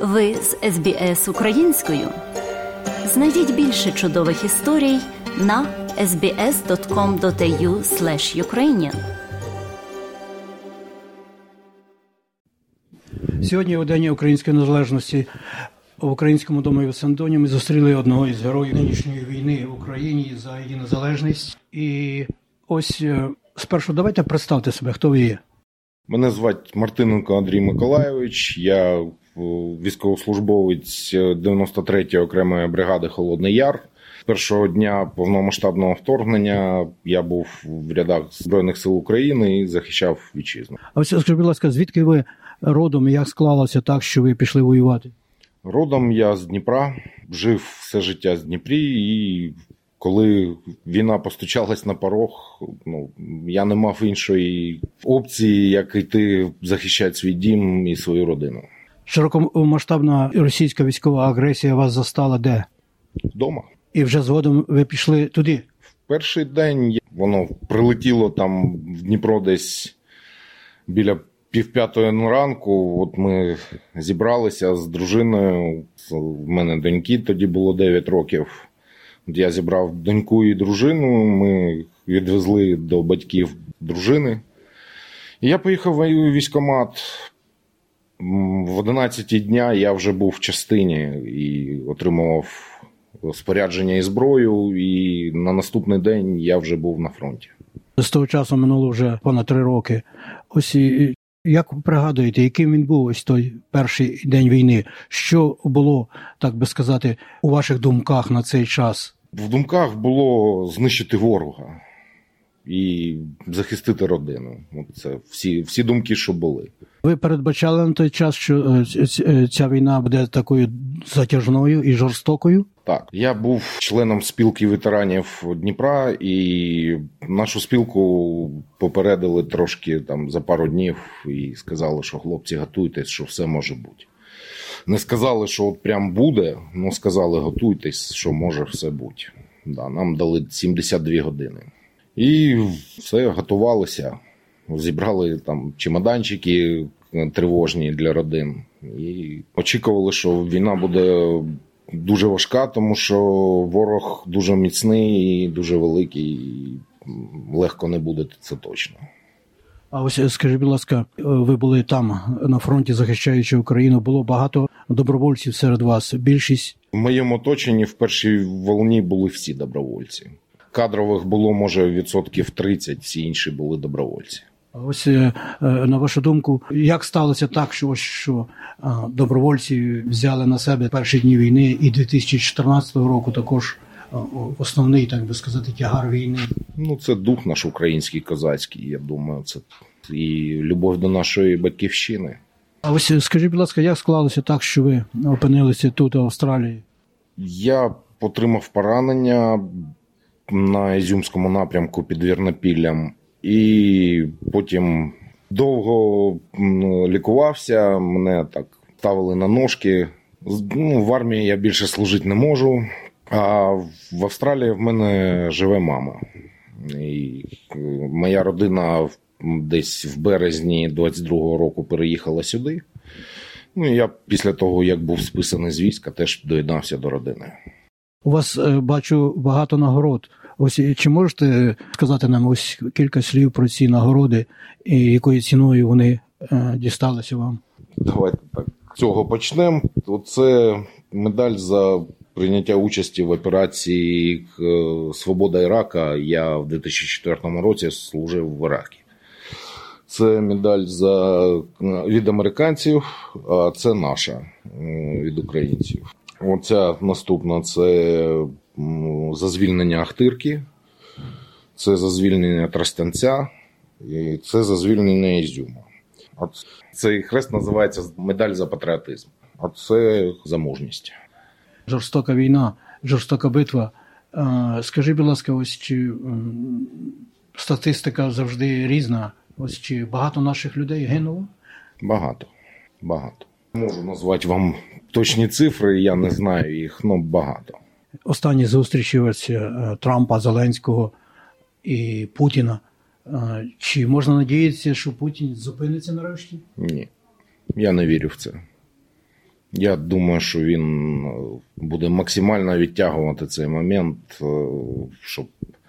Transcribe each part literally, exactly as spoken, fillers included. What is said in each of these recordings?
Ви з ес бі ес українською. Знайдіть більше чудових історій на ес бі ес крапка ком крапка ей ю слеш юкрейніан. Сьогодні, у День Української незалежності, в Українському домі в Сандоні ми зустріли одного із героїв нинішньої війни в Україні за її незалежність. І ось спершу давайте представте себе, хто ви є. Мене звати Мартиненко Андрій Миколайович, я військовослужбовець дев'яносто третьої окремої бригади «Холодний Яр». Першого дня повномасштабного вторгнення я був в рядах Збройних сил України і захищав вітчизну. А ось скажіть, будь ласка, звідки ви родом і як склалося так, що ви пішли воювати? Родом я з Дніпра, жив все життя в Дніпрі, і коли війна постучалась на порог, ну, я не мав іншої опції, як йти захищати свій дім і свою родину. Широкомасштабна російська військова агресія вас застала де? Вдома. І вже згодом ви пішли туди? В перший день воно прилетіло там в Дніпро десь біля півп'ятої ранку. От ми зібралися з дружиною, в мене доньки тоді було дев'ять років. От я зібрав доньку і дружину, ми відвезли до батьків дружини. І я поїхав в військкомат. В одинадцятій дня я вже був в частині і отримував спорядження і зброю, і на наступний день я вже був на фронті. З того часу минуло вже понад три роки. Ось як ви пригадуєте, яким він був ось той перший день війни? Що було, так би сказати, у ваших думках на цей час? В думках було знищити ворога і захистити родину. Це всі, всі думки, що були. Ви передбачали на той час, що ця війна буде такою затяжною і жорстокою? Так. Я був членом спілки ветеранів Дніпра, і нашу спілку попередили трошки там за пару днів і сказали, що хлопці, готуйтесь, що все може бути. Не сказали, що от прям буде, але сказали, готуйтесь, що може все бути. Да, нам дали сімдесят дві години. І все, готувалися. Зібрали там чемоданчики тривожні для родин. І очікували, що війна буде дуже важка, тому що ворог дуже міцний і дуже великий. І легко не буде, це точно. А ось скажіть, будь ласка, ви були там на фронті, захищаючи Україну. Було багато добровольців серед вас? Більшість? В моєму оточенні в першій волні були всі добровольці. Кадрових було, може, відсотків тридцять, всі інші були добровольці. Ось, на вашу думку, як сталося так, що, що добровольці взяли на себе перші дні війни і дві тисячі чотирнадцятого року також основний, так би сказати, тягар війни? Ну, це дух наш український, козацький, я думаю, це і любов до нашої батьківщини. А ось скажіть, будь ласка, як склалося так, що ви опинилися тут, в Австралії? Я отримав поранення на Ізюмському напрямку під Вірнопіллям. І потім довго лікувався, мене так ставили на ножки. Ну, в армії я більше служити не можу, а в Австралії в мене живе мама. І моя родина десь в березні двадцять другого року переїхала сюди. Ну, і я після того, як був списаний з війська, теж доєднався до родини. У вас, бачу, багато нагород. Ось чи можете сказати нам ось кілька слів про ці нагороди і якою ціною вони е, дісталися вам? Давайте так з цього почнемо. Це медаль за прийняття участі в операції «Свобода Ірака». Я в дві тисячі четвертому році служив в Іракі. Це медаль за, від американців, а це наша від українців. Оця наступна – це за звільнення Ахтирки, це за звільнення Тростянця, і це за звільнення Ізюма. От цей хрест називається медаль за патріотизм, а це за мужність. Жорстока війна, жорстока битва. Скажи, будь ласка, ось чи статистика завжди різна? Ось чи багато наших людей гинуло? Багато, багато. Можу назвати вам точні цифри, я не знаю їх, але багато. Останні зустрічі ось Трампа, Зеленського і Путіна. Чи можна надіятися, що Путін зупиниться нарешті? Ні, я не вірю в це. Я думаю, що він буде максимально відтягувати цей момент, щоб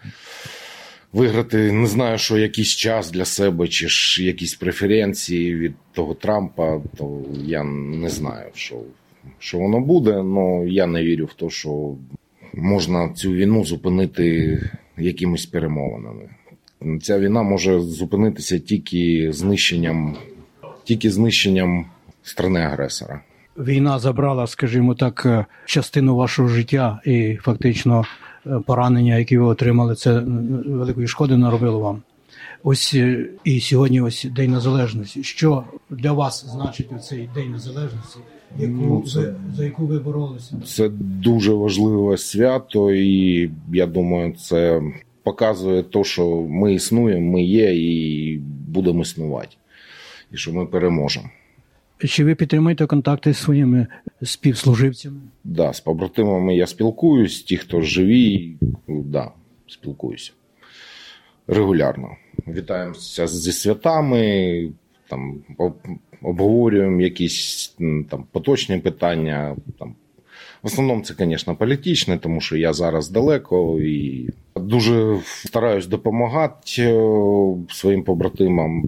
виграти, не знаю, що якийсь час для себе, чи ж якісь преференції від того Трампа, то я не знаю, що, що воно буде, але я не вірю в те, що можна цю війну зупинити якимись перемовинами. Ця війна може зупинитися тільки знищенням, тільки знищенням країни-агресора. Війна забрала, скажімо так, частину вашого життя і фактично поранення, які ви отримали, це великої шкоди наробило вам. Ось і сьогодні ось День Незалежності. Що для вас значить цей День Незалежності, яку ну, це, ви, за яку ви боролися? Це дуже важливе свято, і я думаю, це показує те, що ми існуємо, ми є і будемо існувати. І що ми переможемо. Чи ви підтримуєте контакти з своїми співслуживцями? Так, да, з побратимами я спілкуюсь, ті, хто живі, да, спілкуюся. Регулярно. Вітаємося зі святами, там, обговорюємо якісь там, поточні питання. Там. В основному це, звісно, політичне, тому що я зараз далеко і дуже стараюсь допомагати своїм побратимам.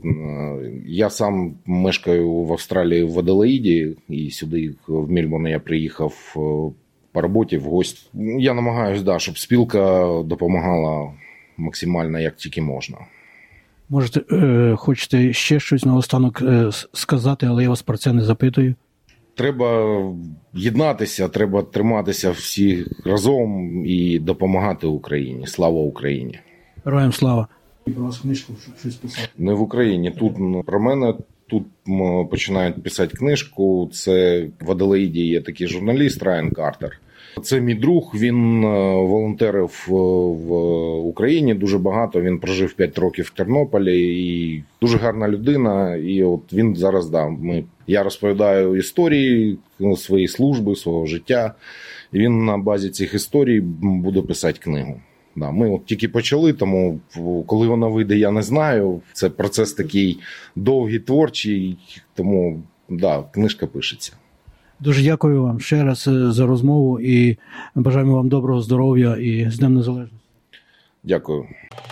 Я сам мешкаю в Австралії в Аделаїді, і сюди, в Мельбурн, я приїхав по роботі в гості. Я намагаюся, да, щоб спілка допомагала максимально, як тільки можна. Можете, е, хочете ще щось наостанок е, сказати, але я вас про це не запитую. Треба єднатися, треба триматися всі разом і допомагати Україні. Слава Україні! Героям слава! Про вас книжку щось писати? Не в Україні. Тут про мене тут починають писати книжку. Це в Аделаїді є такий журналіст Райан Картер. Це мій друг, він волонтерив в Україні дуже багато, він прожив п'ять років в Тернополі і дуже гарна людина. І от він зараз, да, ми, я розповідаю історії своєї служби, свого життя, і він на базі цих історій буде писати книгу. Да, ми от тільки почали, тому коли вона вийде, я не знаю. Це процес такий довгий, творчий, тому да, книжка пишеться. Дуже дякую вам ще раз за розмову і бажаємо вам доброго здоров'я і з Днем Незалежності. Дякую.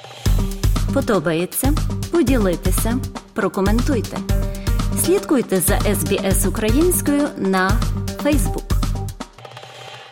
Подобається? Поділіться, прокоментуйте. Слідкуйте за ес бі ес українською на Facebook.